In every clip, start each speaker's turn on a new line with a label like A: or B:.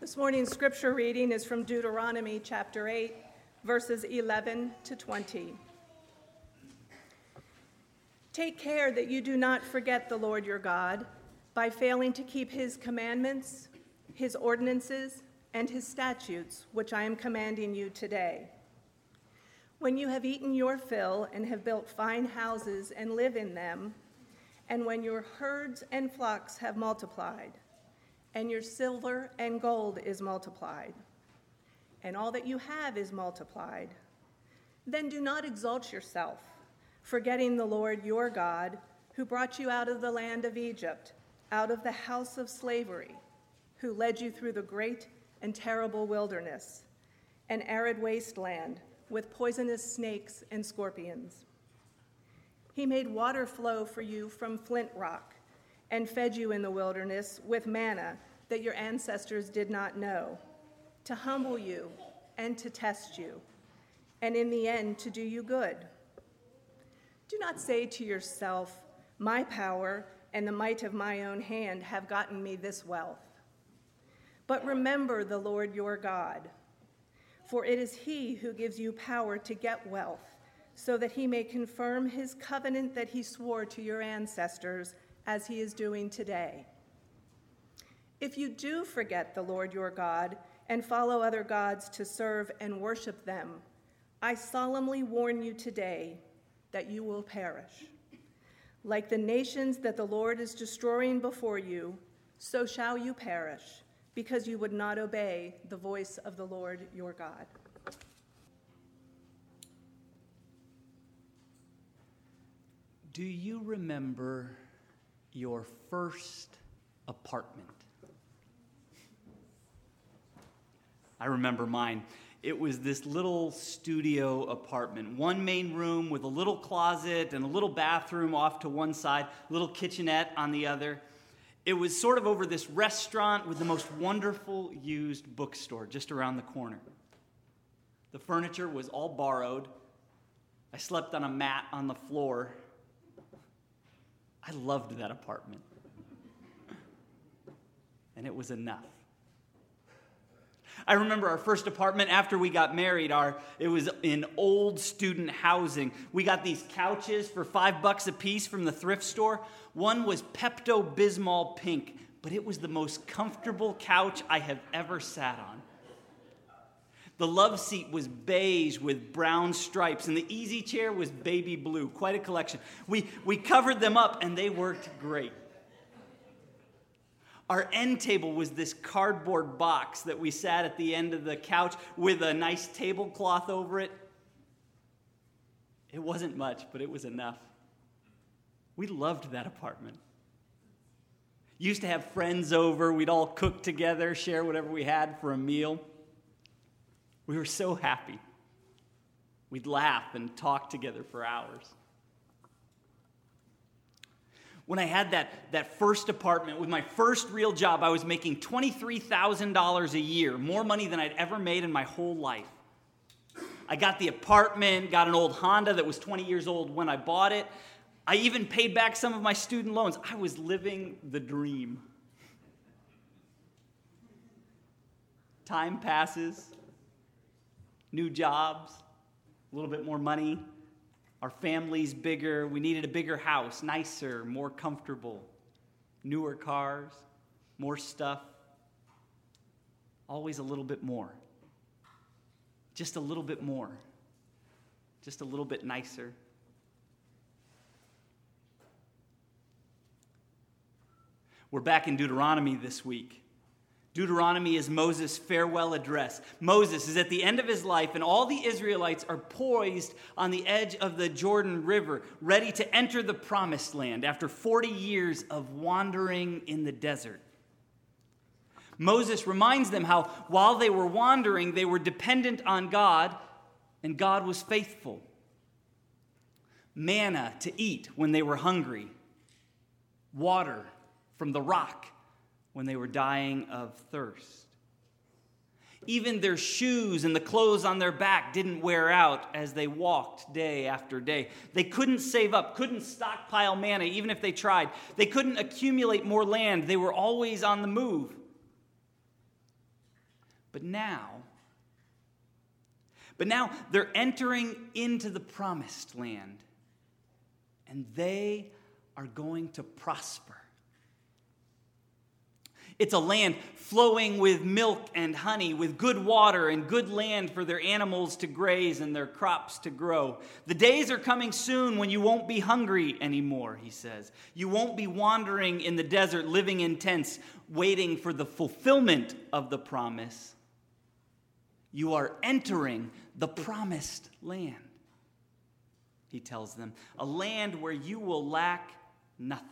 A: This morning's scripture reading is from Deuteronomy chapter 8, verses 11 to 20. Take care that you do not forget the Lord your God by failing to keep his commandments, his ordinances, and his statutes, which I am commanding you today. When you have eaten your fill and have built fine houses and live in them, and when your herds and flocks have multiplied, and your silver and gold is multiplied, and all that you have is multiplied, then do not exalt yourself, forgetting the Lord your God, who brought you out of the land of Egypt, out of the house of slavery, who led you through the great and terrible wilderness, an arid wasteland with poisonous snakes and scorpions. He made water flow for you from flint rock, and fed you in the wilderness with manna that your ancestors did not know, to humble you and to test you, and in the end to do you good. Do not say to yourself, my power and the might of my own hand have gotten me this wealth. But remember the Lord your God, for it is he who gives you power to get wealth, so that he may confirm his covenant that he swore to your ancestors, as he is doing today. If you do forget the Lord your God and follow other gods to serve and worship them, I solemnly warn you today that you will perish. Like the nations that the Lord is destroying before you, so shall you perish, because you would not obey the voice of the Lord your God.
B: Do you remember your first apartment? I remember mine. It was this little studio apartment, one main room with a little closet and a little bathroom off to one side, a little kitchenette on the other. It was sort of over this restaurant with the most wonderful used bookstore just around the corner. The furniture was all borrowed. I slept on a mat on the floor. I loved that apartment. And it was enough. I remember our first apartment after we got married. It was in old student housing. We got these couches for $5 a piece from the thrift store. One was Pepto-Bismol pink, but it was the most comfortable couch I have ever sat on. The love seat was beige with brown stripes, and the easy chair was baby blue. Quite a collection. We covered them up, and they worked great. Our end table was this cardboard box that we sat at the end of the couch with a nice tablecloth over it. It wasn't much, but it was enough. We loved that apartment. Used to have friends over. We'd all cook together, share whatever we had for a meal. We were so happy. We'd laugh and talk together for hours. When I had that first apartment with my first real job, I was making $23,000 a year, more money than I'd ever made in my whole life. I got the apartment, got an old Honda that was 20 years old when I bought it. I even paid back some of my student loans. I was living the dream. Time passes, new jobs, a little bit more money. Our family's bigger. We needed a bigger house, nicer, more comfortable, newer cars, more stuff. Always a little bit more. Just a little bit more. Just a little bit nicer. We're back in Deuteronomy this week. Deuteronomy is Moses' farewell address. Moses is at the end of his life, and all the Israelites are poised on the edge of the Jordan River, ready to enter the promised land after 40 years of wandering in the desert. Moses reminds them how while they were wandering, they were dependent on God, and God was faithful. Manna to eat when they were hungry. Water from the rock when they were dying of thirst. Even their shoes and the clothes on their back didn't wear out as they walked day after day. They couldn't save up, couldn't stockpile manna even if they tried. They couldn't accumulate more land. They were always on the move. But now they're entering into the promised land, and they are going to prosper. It's a land flowing with milk and honey, with good water and good land for their animals to graze and their crops to grow. The days are coming soon when you won't be hungry anymore, he says. You won't be wandering in the desert, living in tents, waiting for the fulfillment of the promise. You are entering the promised land, he tells them, a land where you will lack nothing.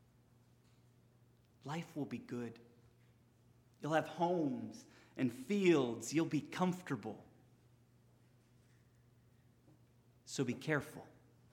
B: Life will be good. You'll have homes and fields. You'll be comfortable. So be careful.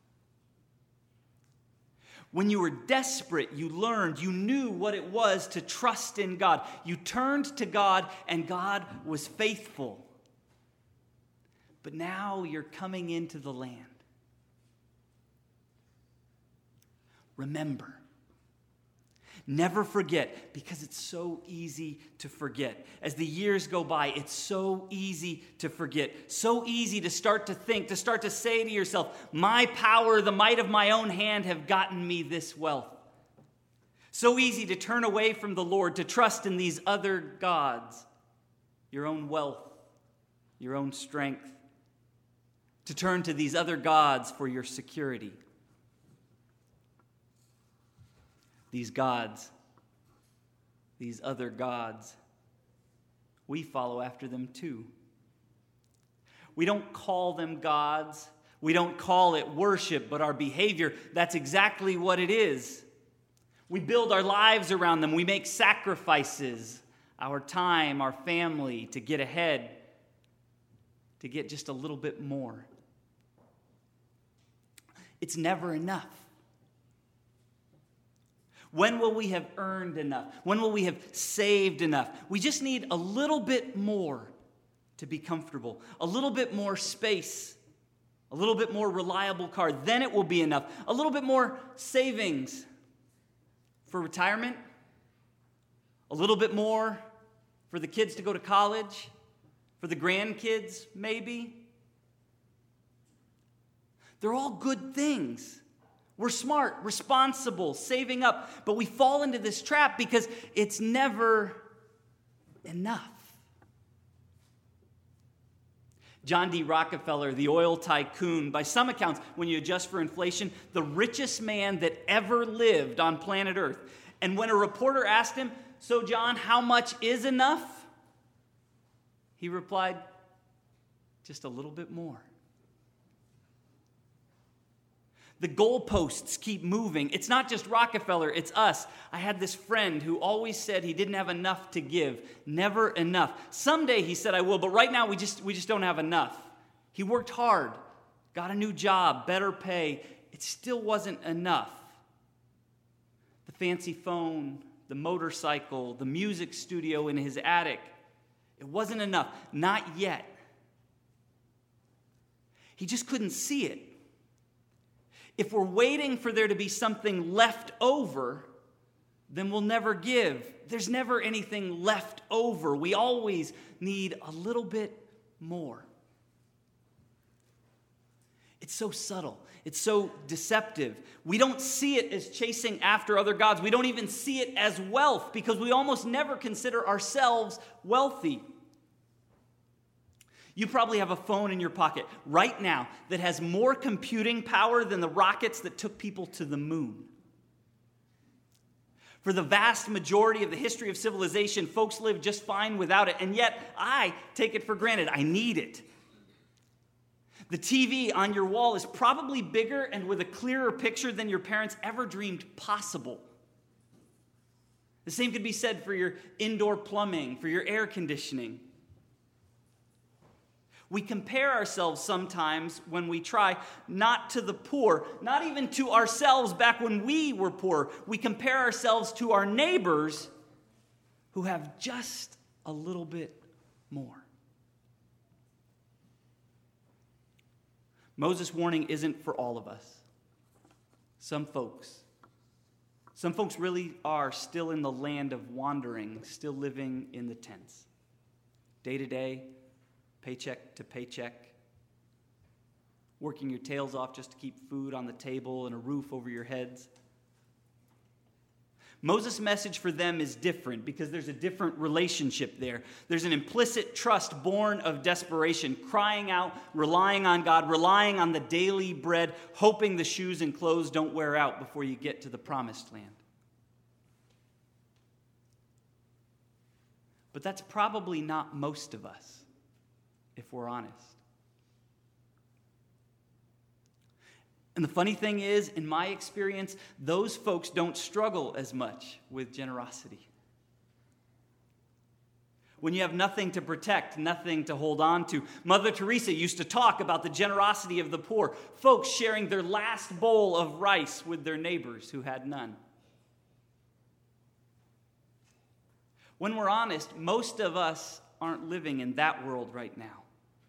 B: When you were desperate, you learned, you knew what it was to trust in God. You turned to God, and God was faithful. But now you're coming into the land. Remember. Never forget, because it's so easy to forget. As the years go by, it's so easy to forget. So easy to start to think, to start to say to yourself, my power, the might of my own hand have gotten me this wealth. So easy to turn away from the Lord, to trust in these other gods, your own wealth, your own strength, to turn to these other gods for your security. These gods, these other gods, we follow after them too. We don't call them gods. We don't call it worship, but our behavior, that's exactly what it is. We build our lives around them. We make sacrifices, our time, our family, to get ahead, to get just a little bit more. It's never enough. When will we have earned enough? When will we have saved enough? We just need a little bit more to be comfortable, a little bit more space, a little bit more reliable car. Then it will be enough. A little bit more savings for retirement, a little bit more for the kids to go to college, for the grandkids, maybe. They're all good things. We're smart, responsible, saving up, but we fall into this trap because it's never enough. John D. Rockefeller, the oil tycoon, by some accounts, when you adjust for inflation, the richest man that ever lived on planet Earth. And when a reporter asked him, "So John, how much is enough?" he replied, "Just a little bit more." The goalposts keep moving. It's not just Rockefeller, it's us. I had this friend who always said he didn't have enough to give. Never enough. Someday he said I will, but right now we just don't have enough. He worked hard, got a new job, better pay. It still wasn't enough. The fancy phone, the motorcycle, the music studio in his attic. It wasn't enough. Not yet. He just couldn't see it. If we're waiting for there to be something left over, then we'll never give. There's never anything left over. We always need a little bit more. It's so subtle. It's so deceptive. We don't see it as chasing after other gods. We don't even see it as wealth because we almost never consider ourselves wealthy. You probably have a phone in your pocket right now that has more computing power than the rockets that took people to the moon. For the vast majority of the history of civilization, folks live just fine without it, and yet I take it for granted. I need it. The TV on your wall is probably bigger and with a clearer picture than your parents ever dreamed possible. The same could be said for your indoor plumbing, for your air conditioning. We compare ourselves sometimes when we try, not to the poor, not even to ourselves back when we were poor. We compare ourselves to our neighbors who have just a little bit more. Moses' warning isn't for all of us. Some folks really are still in the land of wandering, still living in the tents. day to day, paycheck to paycheck, working your tails off just to keep food on the table and a roof over your heads. Moses' message for them is different because there's a different relationship there. There's an implicit trust born of desperation, crying out, relying on God, relying on the daily bread, hoping the shoes and clothes don't wear out before you get to the promised land. But that's probably not most of us, if we're honest. And the funny thing is, in my experience, those folks don't struggle as much with generosity. When you have nothing to protect, nothing to hold on to. Mother Teresa used to talk about the generosity of the poor, folks sharing their last bowl of rice with their neighbors who had none. When we're honest, most of us aren't living in that world right now.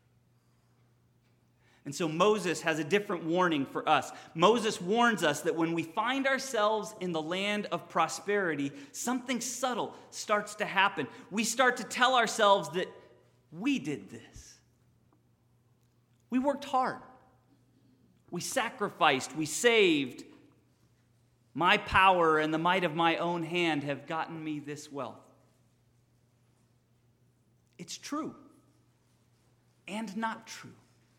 B: And so Moses has a different warning for us. Moses warns us that when we find ourselves in the land of prosperity, something subtle starts to happen. We start to tell ourselves that we did this. We worked hard. We sacrificed. We saved. My power and the might of my own hand have gotten me this wealth. It's true and not true.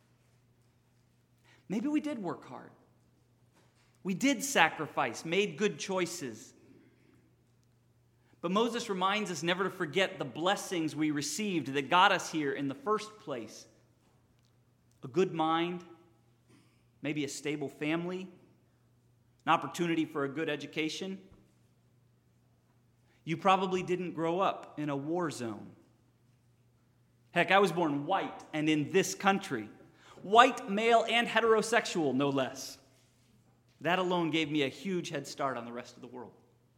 B: Maybe we did work hard. We did sacrifice, made good choices. But Moses reminds us never to forget the blessings we received that got us here in the first place. A good mind, maybe a stable family, an opportunity for a good education. You probably didn't grow up in a war zone. Heck, I was born white and in this country. White, male, and heterosexual, no less. That alone gave me a huge head start on the rest of the world.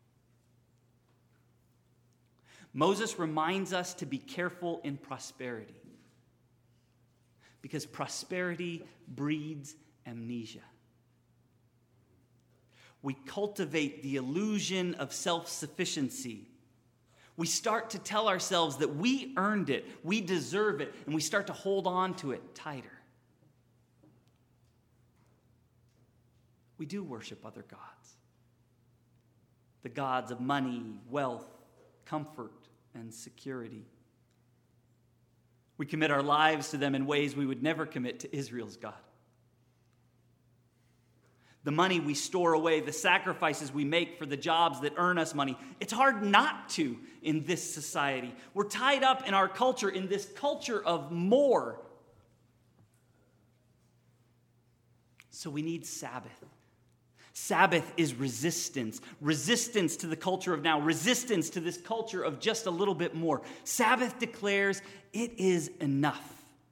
B: Moses reminds us to be careful in prosperity because prosperity breeds amnesia. We cultivate the illusion of self-sufficiency. We start to tell ourselves that we earned it, we deserve it, and we start to hold on to it tighter. We do worship other gods. The gods of money, wealth, comfort, and security. We commit our lives to them in ways we would never commit to Israel's God. The money we store away, the sacrifices we make for the jobs that earn us money, it's hard not to in this society. We're tied up in our culture, in this culture of more. So we need Sabbath. Sabbath is resistance. Resistance to the culture of now. Resistance to this culture of just a little bit more. Sabbath declares it is enough.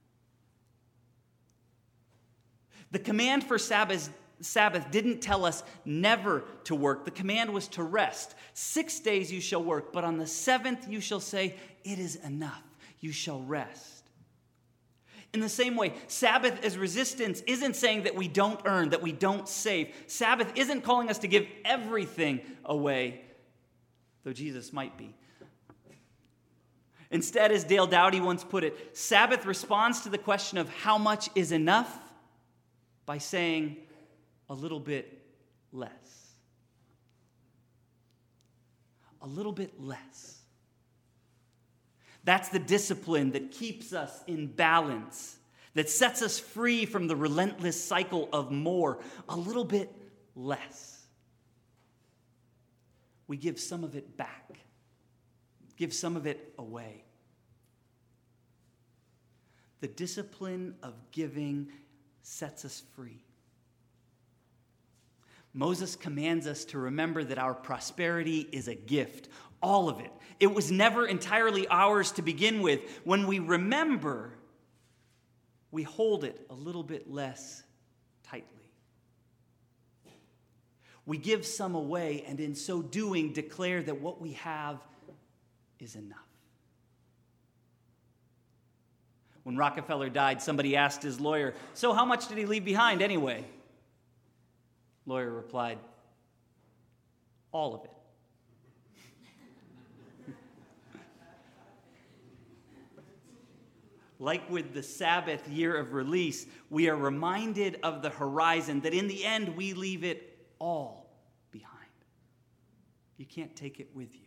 B: The command for Sabbath didn't tell us never to work. The command was to rest. 6 days you shall work, but on the seventh you shall say, it is enough. You shall rest. In the same way, Sabbath as resistance isn't saying that we don't earn, that we don't save. Sabbath isn't calling us to give everything away, though Jesus might be. Instead, as Dale Dowdy once put it, Sabbath responds to the question of how much is enough by saying a little bit less. A little bit less. That's the discipline that keeps us in balance, that sets us free from the relentless cycle of more, a little bit less. We give some of it back, give some of it away. The discipline of giving sets us free. Moses commands us to remember that our prosperity is a gift, all of it. It was never entirely ours to begin with. When we remember, we hold it a little bit less tightly. We give some away, and in so doing, declare that what we have is enough. When Rockefeller died, somebody asked his lawyer, "So how much did he leave behind anyway?" Lawyer replied, "All of it." like with the Sabbath year of release, we are reminded of the horizon, that in the end we leave it all behind. You can't take it with you.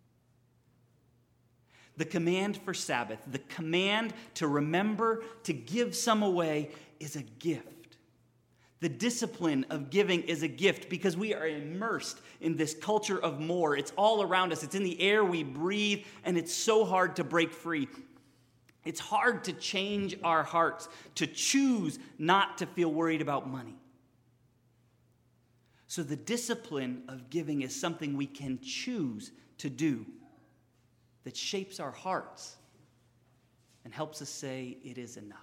B: The command for Sabbath, the command to remember to give some away, is a gift. The discipline of giving is a gift because we are immersed in this culture of more. It's all around us. It's in the air we breathe, and it's so hard to break free. It's hard to change our hearts, to choose not to feel worried about money. So the discipline of giving is something we can choose to do that shapes our hearts and helps us say it is enough.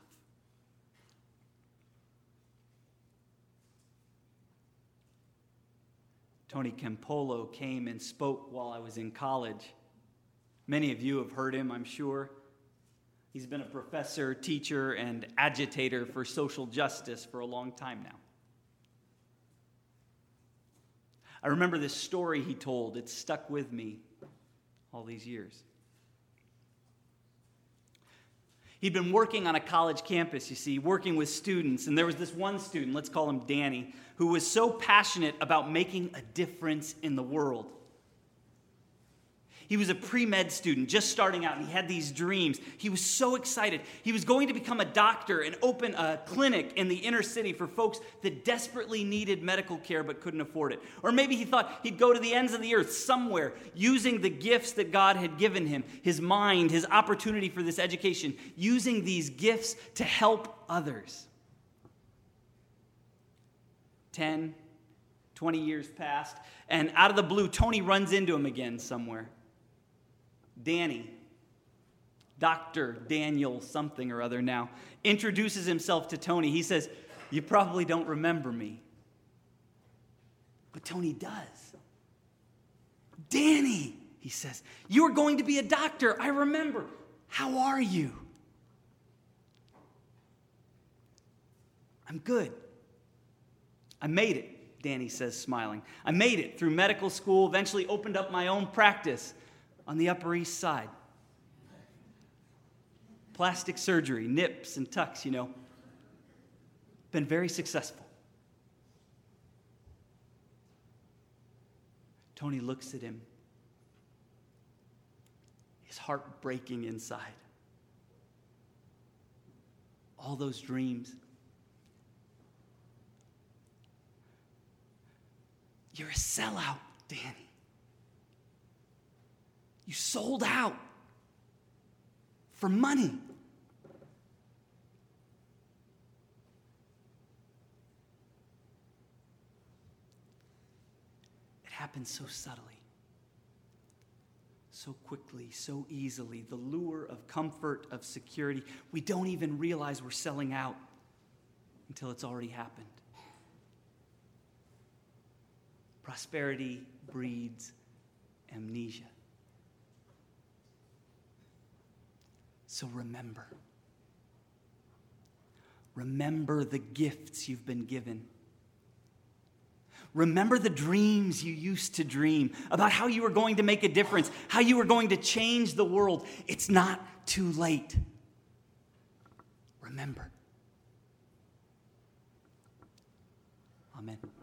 B: Tony Campolo came and spoke while I was in college. Many of you have heard him, I'm sure. He's been a professor, teacher, and agitator for social justice for a long time now. I remember this story he told. It stuck with me all these years. He'd been working on a college campus, you see, working with students, and there was this one student, let's call him Danny, who was so passionate about making a difference in the world. He was a pre-med student, just starting out, and he had these dreams. He was so excited. He was going to become a doctor and open a clinic in the inner city for folks that desperately needed medical care but couldn't afford it. Or maybe he thought he'd go to the ends of the earth somewhere, using the gifts that God had given him, his mind, his opportunity for this education, using these gifts to help others. 10, 20 years passed, and out of the blue, Tony runs into him again somewhere. Danny, Dr. Daniel something or other now, introduces himself to Tony. He says, "You probably don't remember me." But Tony does. "Danny," he says, "you were going to be a doctor. I remember. How are you?" "I'm good. I made it," Danny says, smiling. "I made it through medical school, eventually opened up my own practice on the Upper East Side. Plastic surgery, nips and tucks, you know. Been very successful." Tony looks at him, his heart breaking inside. All those dreams. "You're a sellout, Danny. You sold out for money." It happens so subtly, so quickly, so easily. The lure of comfort, of security. We don't even realize we're selling out until it's already happened. Prosperity breeds amnesia. So remember. Remember the gifts you've been given. Remember the dreams you used to dream about how you were going to make a difference, how you were going to change the world. It's not too late. Remember. Amen.